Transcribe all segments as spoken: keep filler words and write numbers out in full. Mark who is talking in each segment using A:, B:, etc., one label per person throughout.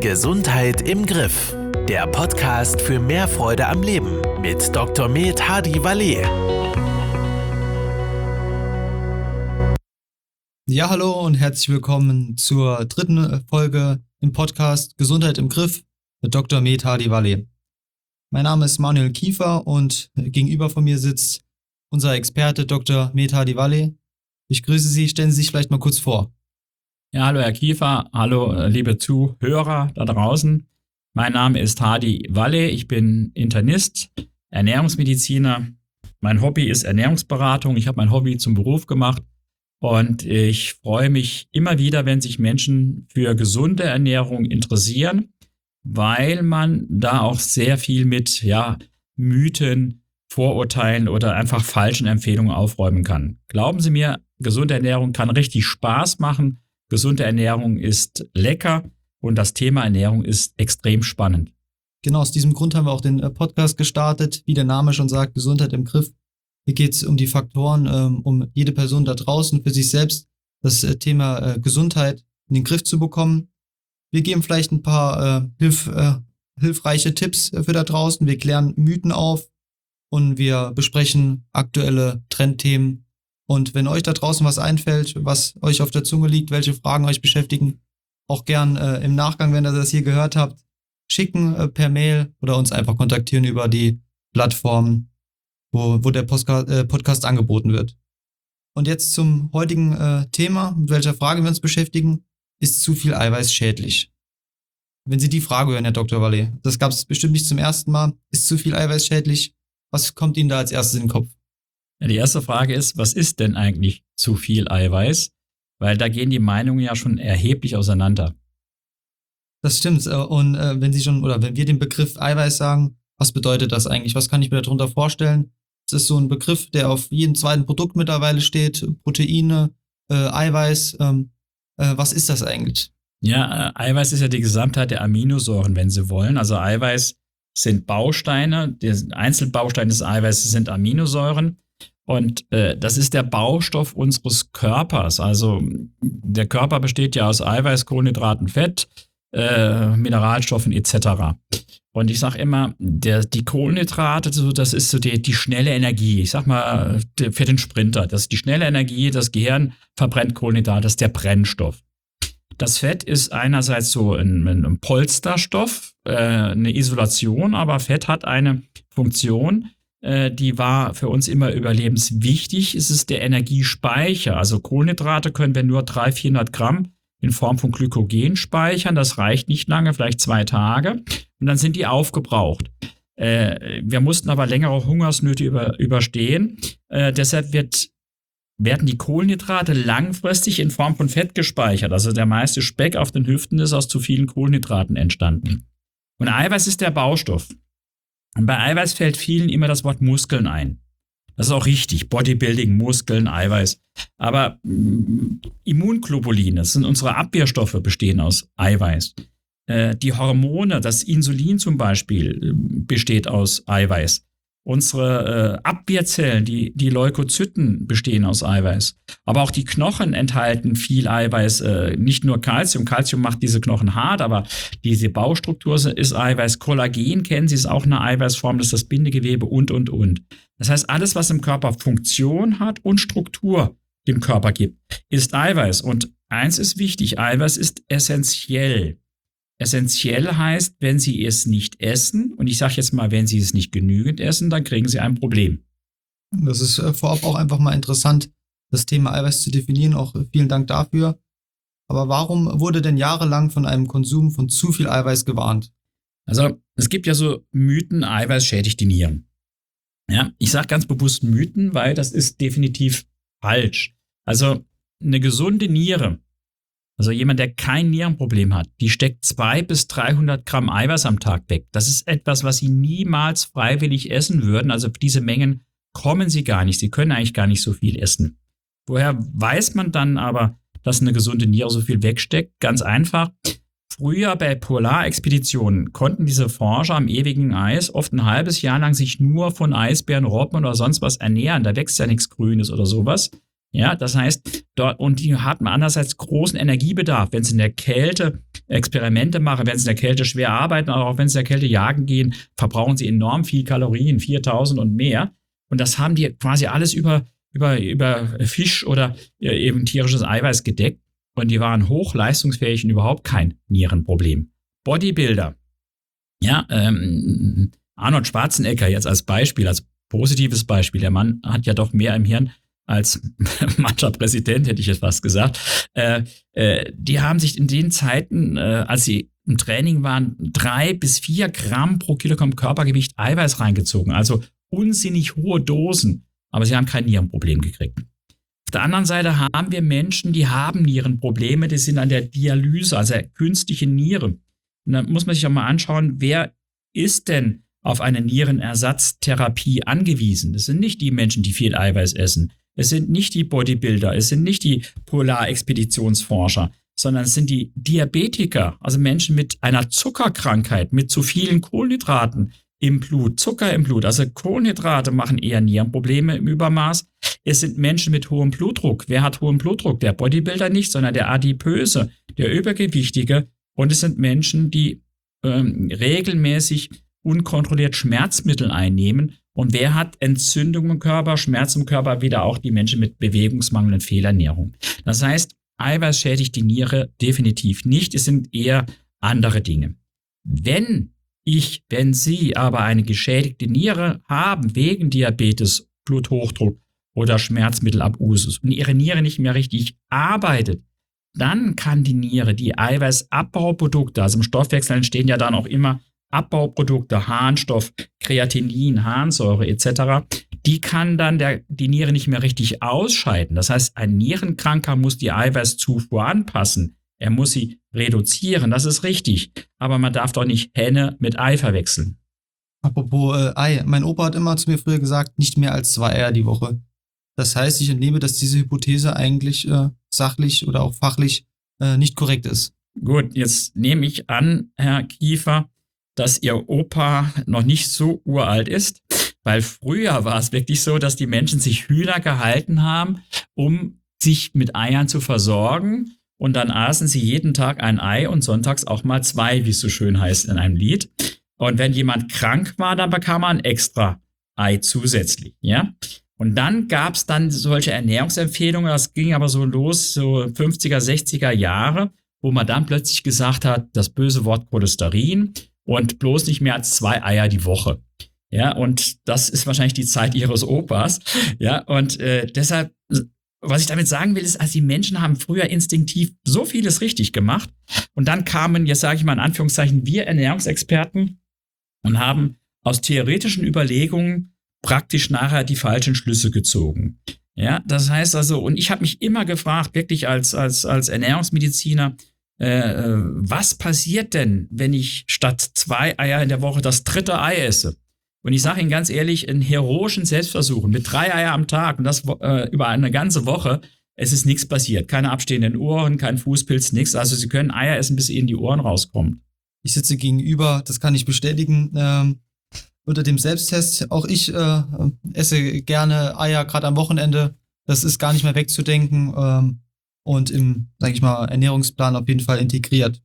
A: Gesundheit im Griff. Der Podcast für mehr Freude am Leben mit Doktor Med Hadi Valet.
B: Ja, hallo und herzlich willkommen zur dritten Folge im Podcast Gesundheit im Griff mit Doktor Med Hadi Valet. Mein Name ist Manuel Kiefer und gegenüber von mir sitzt unser Experte Doktor Med Hadi Valet. Ich grüße Sie, stellen Sie sich vielleicht mal kurz vor.
C: Ja, hallo Herr Kiefer, hallo liebe Zuhörer da draußen. Mein Name ist Hadi Valet, ich bin Internist, Ernährungsmediziner. Mein Hobby ist Ernährungsberatung, ich habe mein Hobby zum Beruf gemacht und ich freue mich immer wieder, wenn sich Menschen für gesunde Ernährung interessieren, weil man da auch sehr viel mit ja, Mythen, Vorurteilen oder einfach falschen Empfehlungen aufräumen kann. Glauben Sie mir, gesunde Ernährung kann richtig Spaß machen. Gesunde Ernährung ist lecker und das Thema Ernährung ist extrem spannend.
B: Genau, aus diesem Grund haben wir auch den Podcast gestartet. Wie der Name schon sagt, Gesundheit im Griff. Hier geht es um die Faktoren, um jede Person da draußen für sich selbst das Thema Gesundheit in den Griff zu bekommen. Wir geben vielleicht ein paar hilf, hilfreiche Tipps für da draußen. Wir klären Mythen auf und wir besprechen aktuelle Trendthemen. Und wenn euch da draußen was einfällt, was euch auf der Zunge liegt, welche Fragen euch beschäftigen, auch gern äh, im Nachgang, wenn ihr das hier gehört habt, schicken äh, per Mail oder uns einfach kontaktieren über die Plattform, wo, wo der Postka- äh, Podcast angeboten wird. Und jetzt zum heutigen äh, Thema, mit welcher Frage wir uns beschäftigen: Ist zu viel Eiweiß schädlich? Wenn Sie die Frage hören, Herr Doktor Valet, das gab es bestimmt nicht zum ersten Mal. Ist zu viel Eiweiß schädlich? Was kommt Ihnen da als erstes in den Kopf?
C: Die erste Frage ist, was ist denn eigentlich zu viel Eiweiß? Weil da gehen die Meinungen ja schon erheblich auseinander.
B: Das stimmt. Und äh, wenn Sie schon, oder wenn wir den Begriff Eiweiß sagen, was bedeutet das eigentlich? Was kann ich mir darunter vorstellen? Es ist so ein Begriff, der auf jedem zweiten Produkt mittlerweile steht. Proteine, äh, Eiweiß. Ähm, äh, was ist das eigentlich?
C: Ja, äh, Eiweiß ist ja die Gesamtheit der Aminosäuren, wenn Sie wollen. Also Eiweiß sind Bausteine. Der Einzelbaustein des Eiweißes sind Aminosäuren. Und äh, das ist der Baustoff unseres Körpers. Also der Körper besteht ja aus Eiweiß, Kohlenhydraten, Fett, äh, Mineralstoffen et cetera. Und ich sage immer, der, die Kohlenhydrate, so, das ist so die, die schnelle Energie. Ich sag mal, der, für den Sprinter, das ist die schnelle Energie, das Gehirn verbrennt Kohlenhydrate, das ist der Brennstoff. Das Fett ist einerseits so ein, ein Polsterstoff, äh, eine Isolation, aber Fett hat eine Funktion, die war für uns immer überlebenswichtig. Es ist der Energiespeicher. Also Kohlenhydrate können wir nur dreihundert, vierhundert Gramm in Form von Glykogen speichern. Das reicht nicht lange, vielleicht zwei Tage. Und dann sind die aufgebraucht. Äh, wir mussten aber längere Hungersnöte über, überstehen. Äh, deshalb wird, werden die Kohlenhydrate langfristig in Form von Fett gespeichert. Also der meiste Speck auf den Hüften ist aus zu vielen Kohlenhydraten entstanden. Und Eiweiß ist der Baustoff. Und bei Eiweiß fällt vielen immer das Wort Muskeln ein. Das ist auch richtig. Bodybuilding, Muskeln, Eiweiß. Aber mm, Immunglobuline, das sind unsere Abwehrstoffe, bestehen aus Eiweiß. Äh, die Hormone, das Insulin zum Beispiel, besteht aus Eiweiß. Unsere äh, Abwehrzellen, die, die Leukozyten, bestehen aus Eiweiß. Aber auch die Knochen enthalten viel Eiweiß, äh, nicht nur Calcium. Calcium macht diese Knochen hart, aber diese Baustruktur ist Eiweiß. Kollagen kennen Sie, ist auch eine Eiweißform, das ist das Bindegewebe und, und, und. Das heißt, alles, was im Körper Funktion hat und Struktur dem Körper gibt, ist Eiweiß. Und eins ist wichtig, Eiweiß ist essentiell. Essentiell heißt, wenn Sie es nicht essen, und ich sage jetzt mal, wenn Sie es nicht genügend essen, dann kriegen Sie ein Problem.
B: Das ist äh, vorab auch einfach mal interessant, das Thema Eiweiß zu definieren. Auch äh, vielen Dank dafür. Aber warum wurde denn jahrelang von einem Konsum von zu viel Eiweiß gewarnt?
C: Also es gibt ja so Mythen, Eiweiß schädigt die Nieren. Ja, ich sage ganz bewusst Mythen, weil das ist definitiv falsch. Also eine gesunde Niere, also jemand, der kein Nierenproblem hat, die steckt zweihundert bis dreihundert Gramm Eiweiß am Tag weg. Das ist etwas, was Sie niemals freiwillig essen würden. Also für diese Mengen kommen Sie gar nicht. Sie können eigentlich gar nicht so viel essen. Woher weiß man dann aber, dass eine gesunde Niere so viel wegsteckt? Ganz einfach. Früher bei Polarexpeditionen konnten diese Forscher am ewigen Eis oft ein halbes Jahr lang sich nur von Eisbären, Robben oder sonst was ernähren. Da wächst ja nichts Grünes oder sowas. Ja, das heißt, dort, und die hatten andererseits großen Energiebedarf. Wenn es in der Kälte Experimente machen, wenn sie in der Kälte schwer arbeiten, aber auch wenn sie in der Kälte jagen gehen, verbrauchen sie enorm viel Kalorien, viertausend und mehr. Und das haben die quasi alles über, über, über Fisch oder eben tierisches Eiweiß gedeckt. Und die waren hochleistungsfähig und überhaupt kein Nierenproblem. Bodybuilder. Ja, ähm, Arnold Schwarzenegger jetzt als Beispiel, als positives Beispiel. Der Mann hat ja doch mehr im Hirn als mancher Präsident, hätte ich jetzt fast gesagt. Äh, äh, die haben sich in den Zeiten, äh, als sie im Training waren, drei bis vier Gramm pro Kilogramm Körpergewicht Eiweiß reingezogen. Also unsinnig hohe Dosen. Aber sie haben kein Nierenproblem gekriegt. Auf der anderen Seite haben wir Menschen, die haben Nierenprobleme, die sind an der Dialyse, also künstliche Niere. Und da muss man sich auch mal anschauen, wer ist denn auf eine Nierenersatztherapie angewiesen? Das sind nicht die Menschen, die viel Eiweiß essen. Es sind nicht die Bodybuilder, es sind nicht die Polarexpeditionsforscher, sondern es sind die Diabetiker, also Menschen mit einer Zuckerkrankheit, mit zu vielen Kohlenhydraten im Blut, Zucker im Blut. Also Kohlenhydrate machen eher Nierenprobleme im Übermaß. Es sind Menschen mit hohem Blutdruck. Wer hat hohen Blutdruck? Der Bodybuilder nicht, sondern der Adipöse, der Übergewichtige. Und es sind Menschen, die ähm, regelmäßig unkontrolliert Schmerzmittel einnehmen. Und wer hat Entzündung im Körper, Schmerz im Körper? Wieder auch die Menschen mit Bewegungsmangel und Fehlernährung. Das heißt, Eiweiß schädigt die Niere definitiv nicht. Es sind eher andere Dinge. Wenn ich, wenn Sie aber eine geschädigte Niere haben wegen Diabetes, Bluthochdruck oder Schmerzmittelabusus und Ihre Niere nicht mehr richtig arbeitet, dann kann die Niere die Eiweißabbauprodukte, also im Stoffwechsel entstehen ja dann auch immer Abbauprodukte, Harnstoff, Kreatinin, Harnsäure et cetera, die kann dann der, die Niere nicht mehr richtig ausscheiden. Das heißt, ein Nierenkranker muss die Eiweißzufuhr anpassen. Er muss sie reduzieren, das ist richtig. Aber man darf doch nicht Henne mit Ei verwechseln.
B: Apropos äh, Ei, mein Opa hat immer zu mir früher gesagt, nicht mehr als zwei Eier die Woche. Das heißt, ich entnehme, dass diese Hypothese eigentlich äh, sachlich oder auch fachlich äh, nicht korrekt ist.
C: Gut, jetzt nehme ich an, Herr Kiefer, dass Ihr Opa noch nicht so uralt ist, weil früher war es wirklich so, dass die Menschen sich Hühner gehalten haben, um sich mit Eiern zu versorgen. Und dann aßen sie jeden Tag ein Ei und sonntags auch mal zwei, wie es so schön heißt in einem Lied. Und wenn jemand krank war, dann bekam er ein extra Ei zusätzlich, ja. Und dann gab es dann solche Ernährungsempfehlungen, das ging aber so los, so fünfziger, sechziger Jahre, wo man dann plötzlich gesagt hat, das böse Wort Cholesterin und bloß nicht mehr als zwei Eier die Woche. Ja, und das ist wahrscheinlich die Zeit ihres Opas. Ja, und äh, deshalb, was ich damit sagen will, ist, also die Menschen haben früher instinktiv so vieles richtig gemacht. Und dann kamen, jetzt sage ich mal in Anführungszeichen, wir Ernährungsexperten und haben aus theoretischen Überlegungen praktisch nachher die falschen Schlüsse gezogen. Ja, das heißt also, und ich habe mich immer gefragt, wirklich als, als, als Ernährungsmediziner, äh, was passiert denn, wenn ich statt zwei Eier in der Woche das dritte Ei esse? Und ich sage Ihnen ganz ehrlich, in heroischen Selbstversuchen mit drei Eier am Tag und das äh, über eine ganze Woche, es ist nichts passiert. Keine abstehenden Ohren, kein Fußpilz, nichts. Also Sie können Eier essen, bis Ihnen die Ohren rauskommen.
B: Ich sitze gegenüber, das kann ich bestätigen, ähm, unter dem Selbsttest. Auch ich äh, esse gerne Eier, gerade am Wochenende. Das ist gar nicht mehr wegzudenken ähm, und im, sage ich mal, Ernährungsplan auf jeden Fall integriert.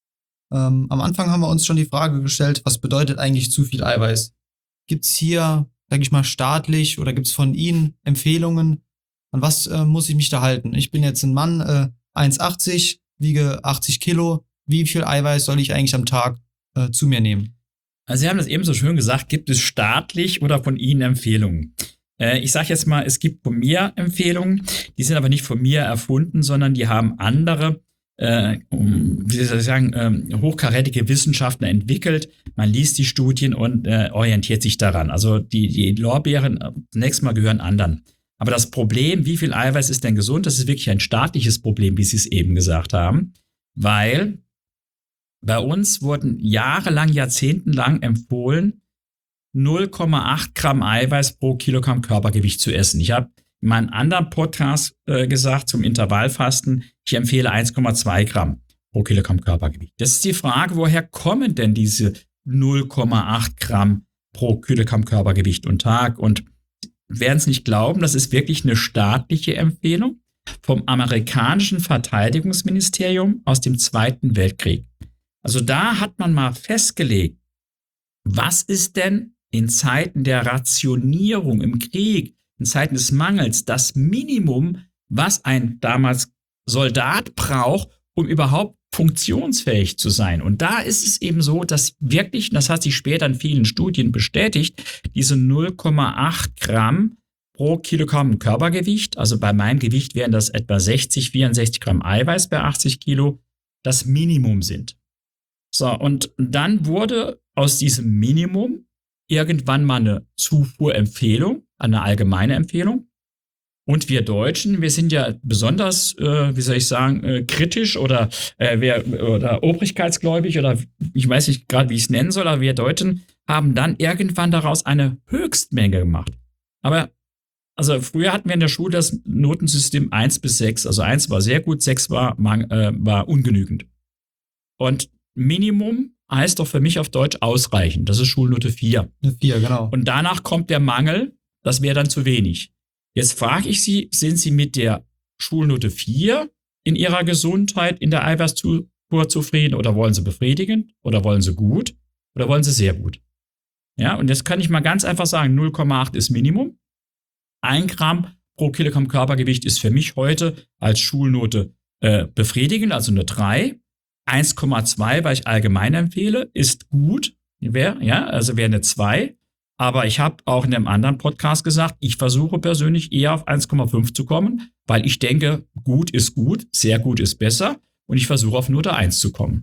B: Ähm, am Anfang haben wir uns schon die Frage gestellt, was bedeutet eigentlich zu viel Eiweiß? Gibt's hier, sage ich mal, staatlich oder gibt's von Ihnen Empfehlungen? An was äh, muss ich mich da halten? Ich bin jetzt ein Mann, äh, eins Komma achtzig, wiege achtzig Kilo. Wie viel Eiweiß soll ich eigentlich am Tag äh, zu mir nehmen?
C: Also Sie haben das eben so schön gesagt, gibt es staatlich oder von Ihnen Empfehlungen? Äh, ich sage jetzt mal, es gibt von mir Empfehlungen, die sind aber nicht von mir erfunden, sondern die haben andere, äh, wie soll ich sagen, äh, hochkarätige Wissenschaftler entwickelt. Man liest die Studien und äh, orientiert sich daran. Also die, die Lorbeeren äh, zunächst mal gehören anderen. Aber das Problem, wie viel Eiweiß ist denn gesund, das ist wirklich ein staatliches Problem, wie Sie es eben gesagt haben, weil bei uns wurden jahrelang, jahrzehntelang empfohlen, null Komma acht Gramm Eiweiß pro Kilogramm Körpergewicht zu essen. Ich habe in meinem anderen Podcast äh, gesagt zum Intervallfasten, ich empfehle eins Komma zwei Gramm pro Kilogramm Körpergewicht. Das ist die Frage, woher kommen denn diese null Komma acht Gramm pro Kilogramm Körpergewicht und Tag? Und werden es nicht glauben, das ist wirklich eine staatliche Empfehlung vom amerikanischen Verteidigungsministerium aus dem Zweiten Weltkrieg. Also da hat man mal festgelegt, was ist denn in Zeiten der Rationierung im Krieg, in Zeiten des Mangels, das Minimum, was ein damals Soldat braucht, um überhaupt funktionsfähig zu sein. Und da ist es eben so, dass wirklich, das hat sich später in vielen Studien bestätigt, diese null Komma acht Gramm pro Kilogramm Körpergewicht, also bei meinem Gewicht wären das etwa sechzig, vierundsechzig Gramm Eiweiß bei achtzig Kilo, das Minimum sind. So, und dann wurde aus diesem Minimum irgendwann mal eine Zufuhrempfehlung, eine allgemeine Empfehlung. Und wir Deutschen, wir sind ja besonders, äh, wie soll ich sagen, äh, kritisch oder, äh, wir, oder obrigkeitsgläubig oder ich weiß nicht gerade, wie ich es nennen soll, aber wir Deutschen haben dann irgendwann daraus eine Höchstmenge gemacht. Aber also früher hatten wir in der Schule das Notensystem eins bis sechs. Also eins war sehr gut, sechs war, äh, war ungenügend. Und Minimum heißt doch für mich auf Deutsch ausreichend. Das ist Schulnote vier.
B: vier, genau.
C: Und danach kommt der Mangel, das wäre dann zu wenig. Jetzt frage ich Sie, sind Sie mit der Schulnote vier in Ihrer Gesundheit, in der Eiweißzufuhr zufrieden oder wollen Sie befriedigend oder wollen Sie gut oder wollen Sie sehr gut? Ja, und jetzt kann ich mal ganz einfach sagen, null Komma acht ist Minimum. ein Gramm pro Kilogramm Körpergewicht ist für mich heute als Schulnote äh, befriedigend, also eine drei. eins Komma zwei, weil ich allgemein empfehle, ist gut. Wär, ja, also wäre eine zwei. Aber ich habe auch in einem anderen Podcast gesagt, ich versuche persönlich eher auf eins Komma fünf zu kommen, weil ich denke, gut ist gut, sehr gut ist besser und ich versuche auf Note eins zu kommen.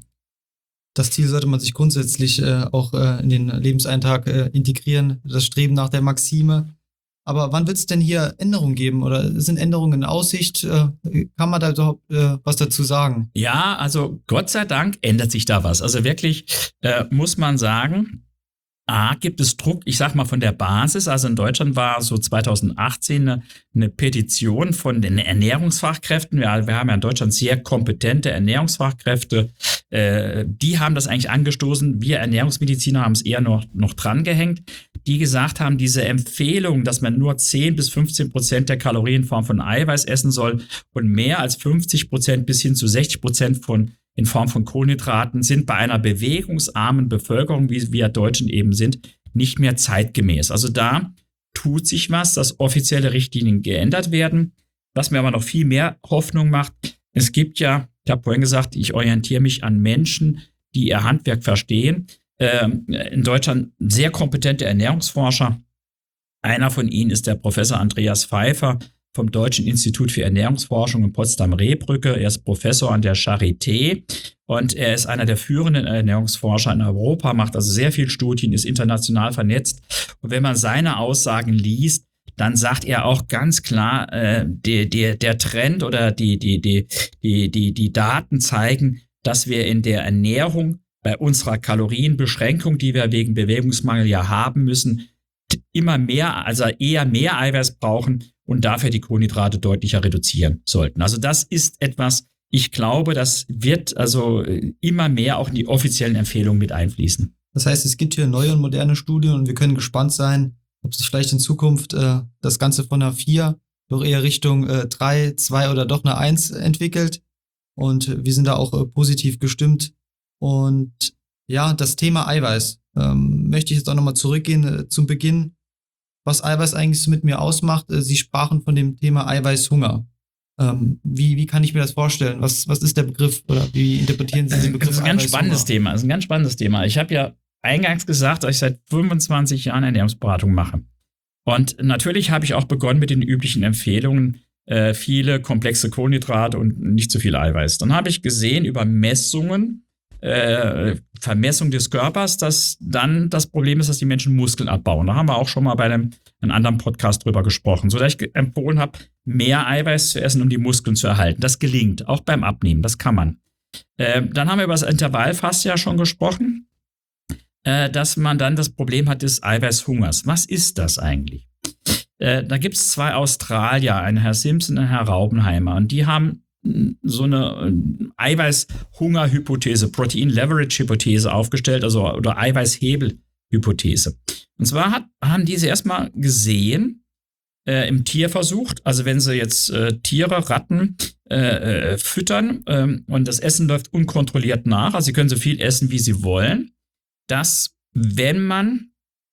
B: Das Ziel sollte man sich grundsätzlich äh, auch äh, in den Lebenseintrag äh, integrieren, das Streben nach der Maxime. Aber wann wird es denn hier Änderungen geben oder sind Änderungen in Aussicht? Äh, kann man da überhaupt äh, was dazu sagen?
C: Ja, also Gott sei Dank ändert sich da was. Also wirklich äh, muss man sagen, A, gibt es Druck, ich sag mal von der Basis. Also in Deutschland war so zweitausendachtzehn eine, eine Petition von den Ernährungsfachkräften. Wir, wir haben ja in Deutschland sehr kompetente Ernährungsfachkräfte. Äh, die haben das eigentlich angestoßen. Wir Ernährungsmediziner haben es eher noch, noch dran gehängt. Die gesagt haben, diese Empfehlung, dass man nur zehn bis fünfzehn Prozent der Kalorien in Form von Eiweiß essen soll und mehr als fünfzig Prozent bis hin zu sechzig Prozent von in Form von Kohlenhydraten sind bei einer bewegungsarmen Bevölkerung, wie wir Deutschen eben sind, nicht mehr zeitgemäß. Also da tut sich was, dass offizielle Richtlinien geändert werden. Was mir aber noch viel mehr Hoffnung macht, es gibt ja, ich habe vorhin gesagt, ich orientiere mich an Menschen, die ihr Handwerk verstehen. Ähm, in Deutschland sehr kompetente Ernährungsforscher. Einer von ihnen ist der Professor Andreas Pfeiffer vom Deutschen Institut für Ernährungsforschung in Potsdam-Rehbrücke. Er ist Professor an der Charité und er ist einer der führenden Ernährungsforscher in Europa, macht also sehr viel Studien, ist international vernetzt. Und wenn man seine Aussagen liest, dann sagt er auch ganz klar, äh, die, die, der Trend oder die, die, die, die, die, die Daten zeigen, dass wir in der Ernährung bei unserer Kalorienbeschränkung, die wir wegen Bewegungsmangel ja haben müssen, immer mehr, also eher mehr Eiweiß brauchen und dafür die Kohlenhydrate deutlicher reduzieren sollten. Also das ist etwas, ich glaube, das wird also immer mehr auch in die offiziellen Empfehlungen mit einfließen.
B: Das heißt, es gibt hier neue und moderne Studien und wir können gespannt sein, ob sich vielleicht in Zukunft äh, das Ganze von einer vier doch eher Richtung äh, drei, zwei oder doch eine eins entwickelt. Und wir sind da auch äh, positiv gestimmt. Und ja, das Thema Eiweiß ähm, möchte ich jetzt auch nochmal zurückgehen äh, zum Beginn. Was Eiweiß eigentlich so mit mir ausmacht, äh, Sie sprachen von dem Thema Eiweißhunger. Ähm, wie, wie kann ich mir das vorstellen? Was, was ist der Begriff oder wie interpretieren Sie den Begriff?
C: Das ist ein ganz spannendes Thema. Das ist ein ganz spannendes Thema. Ich habe ja eingangs gesagt, dass ich seit fünfundzwanzig Jahren Ernährungsberatung mache. Und natürlich habe ich auch begonnen mit den üblichen Empfehlungen, äh, viele komplexe Kohlenhydrate und nicht zu viel Eiweiß. Dann habe ich gesehen über Messungen, äh, Vermessung des Körpers, dass dann das Problem ist, dass die Menschen Muskeln abbauen. Da haben wir auch schon mal bei einem, einem anderen Podcast drüber gesprochen, sodass ich empfohlen habe, mehr Eiweiß zu essen, um die Muskeln zu erhalten. Das gelingt, auch beim Abnehmen, das kann man. Äh, dann haben wir über das Intervallfasten ja schon gesprochen, äh, dass man dann das Problem hat des Eiweißhungers. Was ist das eigentlich? Äh, da gibt es zwei Australier, einen Herr Simpson und einen Herr Raubenheimer, und die haben so eine Eiweißhunger-Hypothese, Protein-Leverage-Hypothese aufgestellt, also oder Eiweißhebel-Hypothese. Und zwar hat, haben diese erstmal gesehen, äh, im Tierversuch, also wenn sie jetzt äh, Tiere, Ratten äh, füttern ähm, und das Essen läuft unkontrolliert nach. Also sie können so viel essen, wie sie wollen. Dass, wenn man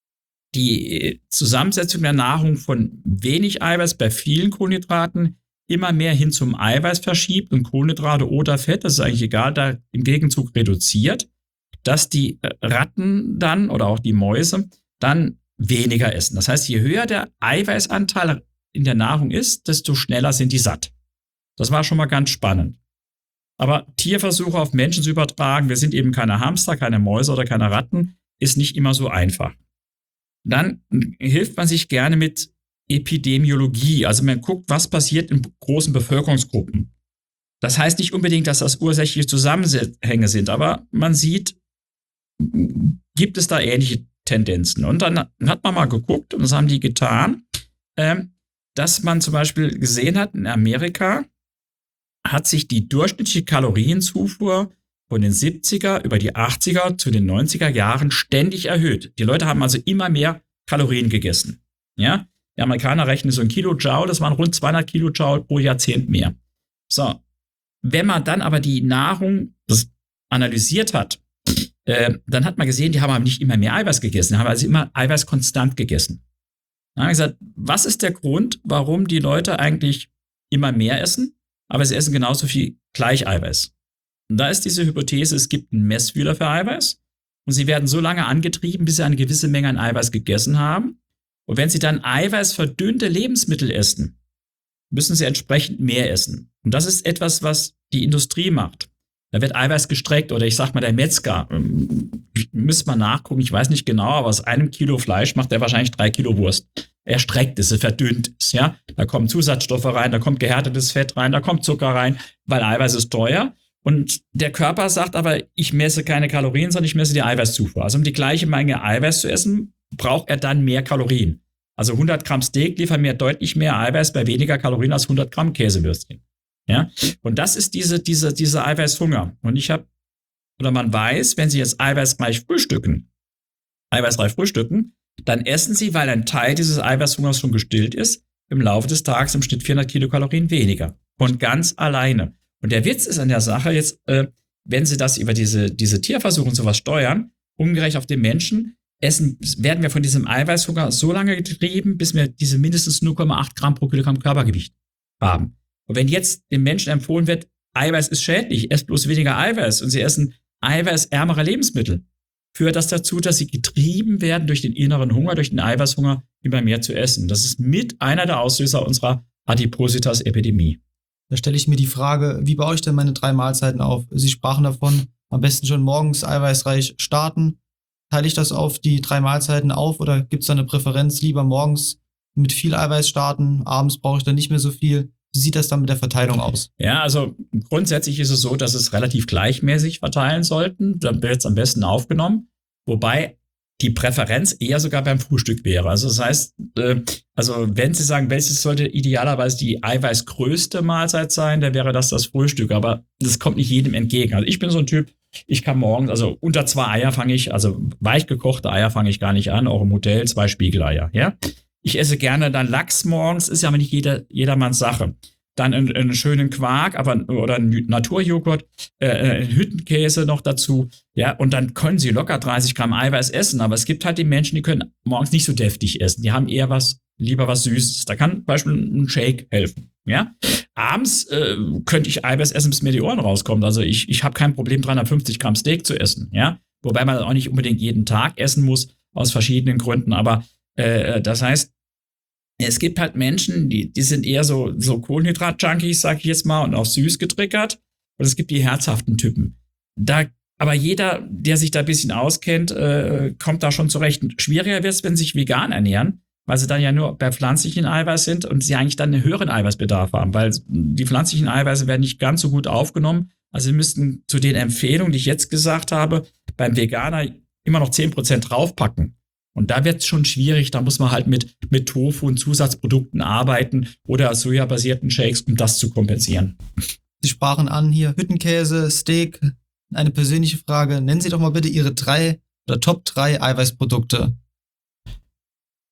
C: die Zusammensetzung der Nahrung von wenig Eiweiß bei vielen Kohlenhydraten immer mehr hin zum Eiweiß verschiebt und Kohlenhydrate oder Fett, das ist eigentlich egal, da im Gegenzug reduziert, dass die Ratten dann oder auch die Mäuse dann weniger essen. Das heißt, je höher der Eiweißanteil in der Nahrung ist, desto schneller sind die satt. Das war schon mal ganz spannend. Aber Tierversuche auf Menschen zu übertragen, wir sind eben keine Hamster, keine Mäuse oder keine Ratten, ist nicht immer so einfach. Dann hilft man sich gerne mit Epidemiologie. Also man guckt, was passiert in großen Bevölkerungsgruppen. Das heißt nicht unbedingt, dass das ursächliche Zusammenhänge sind, aber man sieht, gibt es da ähnliche Tendenzen. Und dann hat man mal geguckt, und das haben die getan, ähm, dass man zum Beispiel gesehen hat, in Amerika hat sich die durchschnittliche Kalorienzufuhr von den siebziger über die achtziger zu den neunziger Jahren ständig erhöht. Die Leute haben also immer mehr Kalorien gegessen. Ja? Die Amerikaner rechnen so ein Kilojoule, das waren rund zweihundert Kilojoule pro Jahrzehnt mehr. So, wenn man dann aber die Nahrung analysiert hat, äh, dann hat man gesehen, die haben aber nicht immer mehr Eiweiß gegessen, die haben also immer Eiweiß konstant gegessen. Dann haben wir gesagt, was ist der Grund, warum die Leute eigentlich immer mehr essen, aber sie essen genauso viel Gleicheiweiß? Und da ist diese Hypothese, es gibt einen Messfühler für Eiweiß und sie werden so lange angetrieben, bis sie eine gewisse Menge an Eiweiß gegessen haben. Und wenn sie dann eiweißverdünnte Lebensmittel essen, müssen sie entsprechend mehr essen. Und das ist etwas, was die Industrie macht. Da wird Eiweiß gestreckt oder ich sag mal der Metzger, müsste man nachgucken, ich weiß nicht genau, aber aus einem Kilo Fleisch macht er wahrscheinlich drei Kilo Wurst. Er streckt es, er verdünnt es, ja. Da kommen Zusatzstoffe rein, da kommt gehärtetes Fett rein, da kommt Zucker rein, weil Eiweiß ist teuer. Und der Körper sagt aber, ich messe keine Kalorien, sondern ich messe die Eiweißzufuhr. Also um die gleiche Menge Eiweiß zu essen, braucht er dann mehr Kalorien. Also hundert Gramm Steak liefern mir deutlich mehr Eiweiß bei weniger Kalorien als hundert Gramm Käsewürstchen. Ja? Und das ist diese, diese, diese Eiweißhunger. Und ich habe, oder man weiß, wenn Sie jetzt eiweißreich frühstücken, eiweißreich frühstücken, dann essen Sie, weil ein Teil dieses Eiweißhungers schon gestillt ist, im Laufe des Tages im Schnitt vierhundert Kilokalorien weniger. Von ganz alleine. Und der Witz ist an der Sache jetzt, äh, wenn Sie das über diese, diese Tierversuche und sowas steuern, umgerechnet auf den Menschen, essen, werden wir von diesem Eiweißhunger so lange getrieben, bis wir diese mindestens null Komma acht Gramm pro Kilogramm Körpergewicht haben. Und wenn jetzt den Menschen empfohlen wird, Eiweiß ist schädlich, esst bloß weniger Eiweiß und sie essen eiweißärmere Lebensmittel, führt das dazu, dass sie getrieben werden durch den inneren Hunger, durch den Eiweißhunger, immer mehr zu essen. Das ist mit einer der Auslöser unserer Adipositas-Epidemie.
B: Da stelle ich mir die Frage, wie baue ich denn meine drei Mahlzeiten auf? Sie sprachen davon, am besten schon morgens eiweißreich starten. Teile ich das auf die drei Mahlzeiten auf oder gibt es da eine Präferenz, lieber morgens mit viel Eiweiß starten, abends brauche ich dann nicht mehr so viel? Wie sieht das dann mit der Verteilung aus?
C: Ja, also grundsätzlich ist es so, dass es relativ gleichmäßig verteilen sollten. Dann wird es am besten aufgenommen. Wobei die Präferenz eher sogar beim Frühstück wäre. Also das heißt, äh, also wenn Sie sagen, welches sollte idealerweise die eiweißgrößte Mahlzeit sein, dann wäre das das Frühstück. Aber das kommt nicht jedem entgegen. Also ich bin so ein Typ, ich kann morgens, also unter zwei Eier fange ich, also weich gekochte Eier fange ich gar nicht an, auch im Hotel zwei Spiegeleier, ja. Ich esse gerne dann Lachs morgens, ist ja aber nicht jeder, jedermanns Sache. Dann einen, einen schönen Quark, aber oder einen Naturjoghurt, äh, einen Hüttenkäse noch dazu, ja, und dann können sie locker dreißig Gramm Eiweiß essen, aber es gibt halt die Menschen, die können morgens nicht so deftig essen, die haben eher was, lieber was Süßes. Da kann zum Beispiel ein Shake helfen, ja. Abends äh, könnte ich Eiweiß essen, bis mir die Ohren rauskommen, also ich, ich habe kein Problem, dreihundertfünfzig Gramm Steak zu essen, ja, wobei man auch nicht unbedingt jeden Tag essen muss, aus verschiedenen Gründen, aber äh, das heißt, es gibt halt Menschen, die, die sind eher so, so Kohlenhydrat-Junkies, sag ich jetzt mal, und auch süß getriggert. Und es gibt die herzhaften Typen. Da, aber jeder, der sich da ein bisschen auskennt, äh, kommt da schon zurecht. Schwieriger wird es, wenn sie sich vegan ernähren, weil sie dann ja nur bei pflanzlichen Eiweiß sind und sie eigentlich dann einen höheren Eiweißbedarf haben, weil die pflanzlichen Eiweiße werden nicht ganz so gut aufgenommen. Also sie müssten zu den Empfehlungen, die ich jetzt gesagt habe, beim Veganer immer noch zehn Prozent draufpacken. Und da wird es schon schwierig, da muss man halt mit, mit Tofu und Zusatzprodukten arbeiten oder sojabasierten Shakes, um das zu kompensieren.
B: Sie sprachen an hier Hüttenkäse, Steak. Eine persönliche Frage, nennen Sie doch mal bitte Ihre drei oder Top drei Eiweißprodukte.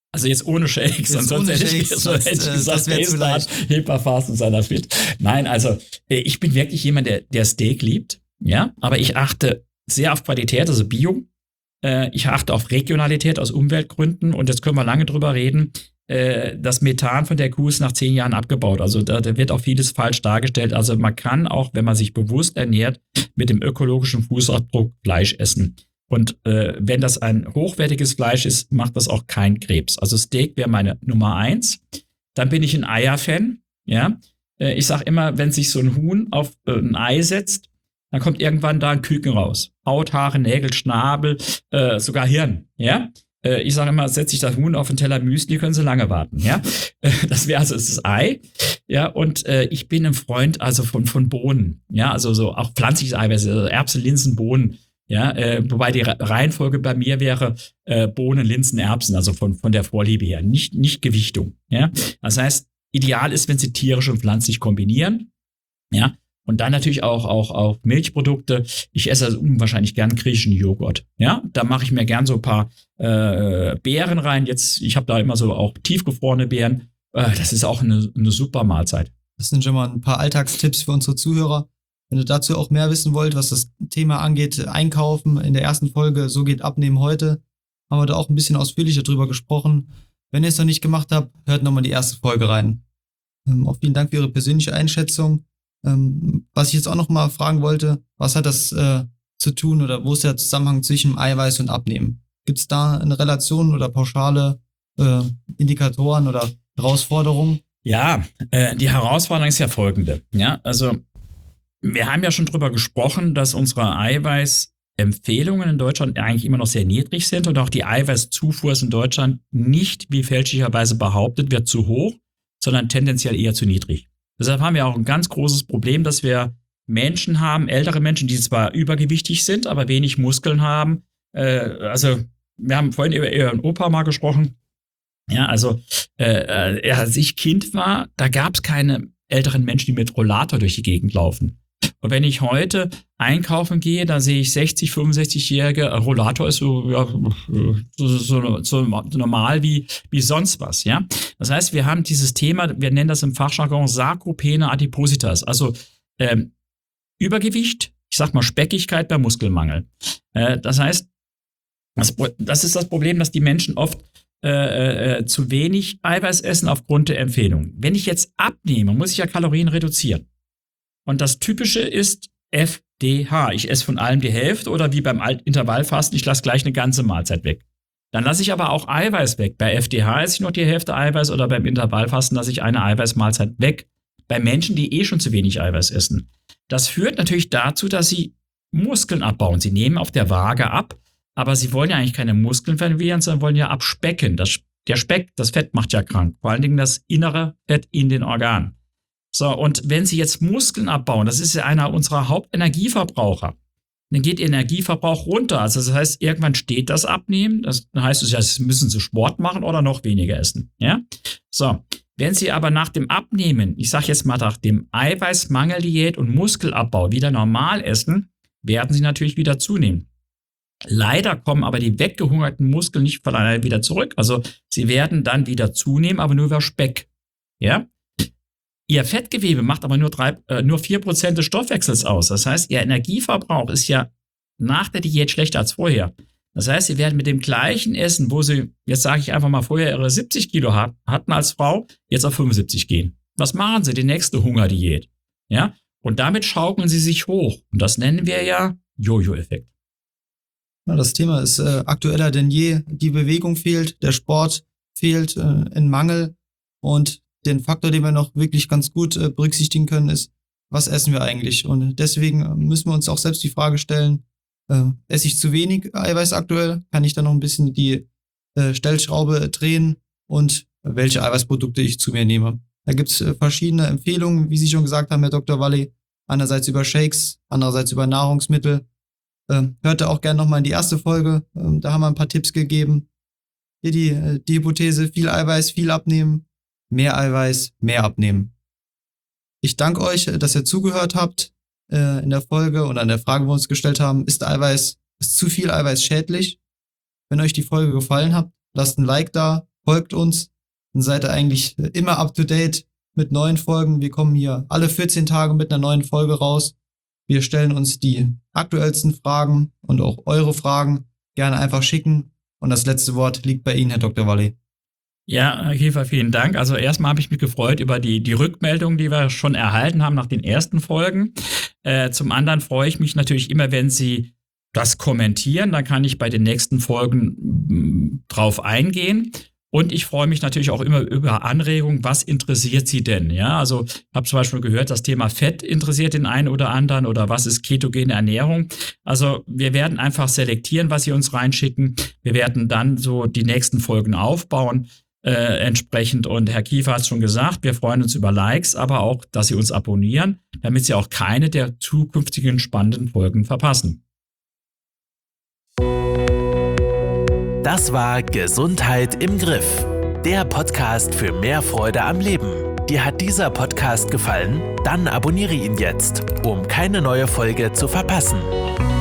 C: Also jetzt ohne Shakes,
B: Jetzt
C: ansonsten
B: ohne
C: hätte ich,
B: Shakes,
C: sonst hätte ich
B: das, äh,
C: gesagt,
B: das wär zu
C: Start,
B: leicht.
C: Hyperfast und Salafit. Nein, also äh, ich bin wirklich jemand, der, der Steak liebt, ja, aber ich achte sehr auf Qualität, also Bio. Äh, ich achte auf Regionalität aus Umweltgründen und jetzt können wir lange drüber reden. Äh, das Methan von der Kuh ist nach zehn Jahren abgebaut, also da, da wird auch vieles falsch dargestellt. Also man kann auch, wenn man sich bewusst ernährt, mit dem ökologischen Fußabdruck Fleisch essen. Und äh, wenn das ein hochwertiges Fleisch ist, macht das auch keinen Krebs. Also Steak wäre meine Nummer eins. Dann bin ich ein Eier-Fan. Ja? Äh, ich sage immer, wenn sich so ein Huhn auf äh, ein Ei setzt, dann kommt irgendwann da ein Küken raus. Haut, Haare, Nägel, Schnabel, äh, sogar Hirn. Ja? Äh, ich sage immer, setzt sich das Huhn auf einen Teller Müsli, können Sie lange warten. Ja? Äh, das wäre also das Ei. Ja, und äh, ich bin ein Freund also von, von Bohnen. Ja, also so auch pflanzliches Eiweiß, also Erbsen, Linsen, Bohnen. Ja, äh, wobei die Reihenfolge bei mir wäre äh, Bohnen, Linsen, Erbsen, also von, von der Vorliebe her, nicht, nicht Gewichtung. Ja, das heißt, ideal ist, wenn Sie tierisch und pflanzlich kombinieren. Ja, und dann natürlich auch, auch, auch Milchprodukte. Ich esse also unwahrscheinlich gern griechischen Joghurt. Ja, da mache ich mir gern so ein paar äh, Beeren rein. Jetzt, ich habe da immer so auch tiefgefrorene Beeren. Äh, das ist auch eine, eine super Mahlzeit.
B: Das sind schon mal ein paar Alltagstipps für unsere Zuhörer. Wenn ihr dazu auch mehr wissen wollt, was das Thema angeht, Einkaufen, in der ersten Folge So geht Abnehmen heute, haben wir da auch ein bisschen ausführlicher drüber gesprochen. Wenn ihr es noch nicht gemacht habt, hört nochmal die erste Folge rein. Ähm, auch vielen Dank für Ihre persönliche Einschätzung. Ähm, was ich jetzt auch nochmal fragen wollte, was hat das äh, zu tun oder wo ist der Zusammenhang zwischen Eiweiß und Abnehmen? Gibt es da eine Relation oder pauschale äh, Indikatoren oder Herausforderungen?
C: Ja, äh, die Herausforderung ist ja folgende. Ja, also wir haben ja schon drüber gesprochen, dass unsere Eiweißempfehlungen in Deutschland eigentlich immer noch sehr niedrig sind und auch die Eiweißzufuhr ist in Deutschland nicht, wie fälschlicherweise behauptet wird, zu hoch, sondern tendenziell eher zu niedrig. Deshalb haben wir auch ein ganz großes Problem, dass wir Menschen haben, ältere Menschen, die zwar übergewichtig sind, aber wenig Muskeln haben. Äh, also wir haben vorhin über Ihren Opa mal gesprochen. Ja, also äh, als ich Kind war, da gab es keine älteren Menschen, die mit Rollator durch die Gegend laufen. Und wenn ich heute einkaufen gehe, da sehe ich sechzig-, fünfundsechzigjährige, Rollator ist so, ja, so, so, so normal wie, wie sonst was, ja. Das heißt, wir haben dieses Thema, wir nennen das im Fachjargon Sarkopene Adipositas, also ähm, Übergewicht, ich sag mal Speckigkeit bei Muskelmangel. Äh, das heißt, das, das ist das Problem, dass die Menschen oft äh, äh, zu wenig Eiweiß essen aufgrund der Empfehlung. Wenn ich jetzt abnehme, muss ich ja Kalorien reduzieren. Und das Typische ist F D H. Ich esse von allem die Hälfte oder wie beim Intervallfasten, ich lasse gleich eine ganze Mahlzeit weg. Dann lasse ich aber auch Eiweiß weg. Bei F D H esse ich noch die Hälfte Eiweiß oder beim Intervallfasten lasse ich eine Eiweißmahlzeit weg. Bei Menschen, die eh schon zu wenig Eiweiß essen. Das führt natürlich dazu, dass sie Muskeln abbauen. Sie nehmen auf der Waage ab, aber sie wollen ja eigentlich keine Muskeln verlieren, sondern wollen ja abspecken. Das, der Speck, das Fett macht ja krank. Vor allen Dingen das innere Fett in den Organen. So, und wenn Sie jetzt Muskeln abbauen, das ist ja einer unserer Hauptenergieverbraucher, dann geht Ihr Energieverbrauch runter. Also das heißt, irgendwann steht das Abnehmen. Das heißt, ja, Sie müssen Sie Sport machen oder noch weniger essen. Ja? So, wenn Sie aber nach dem Abnehmen, ich sage jetzt mal nach dem Eiweißmangeldiät und Muskelabbau wieder normal essen, werden Sie natürlich wieder zunehmen. Leider kommen aber die weggehungerten Muskeln nicht von alleine wieder zurück. Also Sie werden dann wieder zunehmen, aber nur über Speck. Ja? Ihr Fettgewebe macht aber nur, drei, äh, nur vier Prozent des Stoffwechsels aus. Das heißt, Ihr Energieverbrauch ist ja nach der Diät schlechter als vorher. Das heißt, Sie werden mit dem gleichen Essen, wo Sie, jetzt sage ich einfach mal, vorher Ihre siebzig Kilo hat, hatten als Frau, jetzt auf fünfundsiebzig gehen. Was machen Sie? Die nächste Hungerdiät. Ja? Und damit schaukeln Sie sich hoch. Und das nennen wir ja Jojo-Effekt.
B: Ja, das Thema ist äh, aktueller denn je. Die Bewegung fehlt, der Sport fehlt äh, in Mangel und den Faktor, den wir noch wirklich ganz gut äh, berücksichtigen können, ist, was essen wir eigentlich? Und deswegen müssen wir uns auch selbst die Frage stellen, äh, esse ich zu wenig Eiweiß aktuell? Kann ich da noch ein bisschen die äh, Stellschraube drehen? Und welche Eiweißprodukte ich zu mir nehme? Da gibt es äh, verschiedene Empfehlungen, wie Sie schon gesagt haben, Herr Doktor Walli. Einerseits über Shakes, andererseits über Nahrungsmittel. Äh, hört da auch gerne nochmal in die erste Folge. Äh, da haben wir ein paar Tipps gegeben. Hier die, äh, die Hypothese, viel Eiweiß, viel abnehmen. Mehr Eiweiß, mehr abnehmen. Ich danke euch, dass ihr zugehört habt äh, in der Folge und an der Frage, die wir uns gestellt haben, ist Eiweiß, ist zu viel Eiweiß schädlich? Wenn euch die Folge gefallen hat, lasst ein Like da, folgt uns, dann seid ihr eigentlich immer up to date mit neuen Folgen. Wir kommen hier alle vierzehn Tage mit einer neuen Folge raus. Wir stellen uns die aktuellsten Fragen und auch eure Fragen gerne einfach schicken. Und das letzte Wort liegt bei Ihnen, Herr Doktor Walli.
C: Ja, Herr Kiefer, vielen Dank. Also erstmal habe ich mich gefreut über die, die Rückmeldungen, die wir schon erhalten haben nach den ersten Folgen. Äh, zum anderen freue ich mich natürlich immer, wenn Sie das kommentieren. Dann kann ich bei den nächsten Folgen m, drauf eingehen. Und ich freue mich natürlich auch immer über Anregungen. Was interessiert Sie denn? Ja, also ich habe zum Beispiel gehört, das Thema Fett interessiert den einen oder anderen oder was ist ketogene Ernährung? Also wir werden einfach selektieren, was Sie uns reinschicken. Wir werden dann so die nächsten Folgen aufbauen äh, entsprechend. Und Herr Kiefer hat es schon gesagt, wir freuen uns über Likes, aber auch, dass Sie uns abonnieren, damit Sie auch keine der zukünftigen spannenden Folgen verpassen.
A: Das war Gesundheit im Griff, der Podcast für mehr Freude am Leben. Dir hat dieser Podcast gefallen? Dann abonniere ihn jetzt, um keine neue Folge zu verpassen.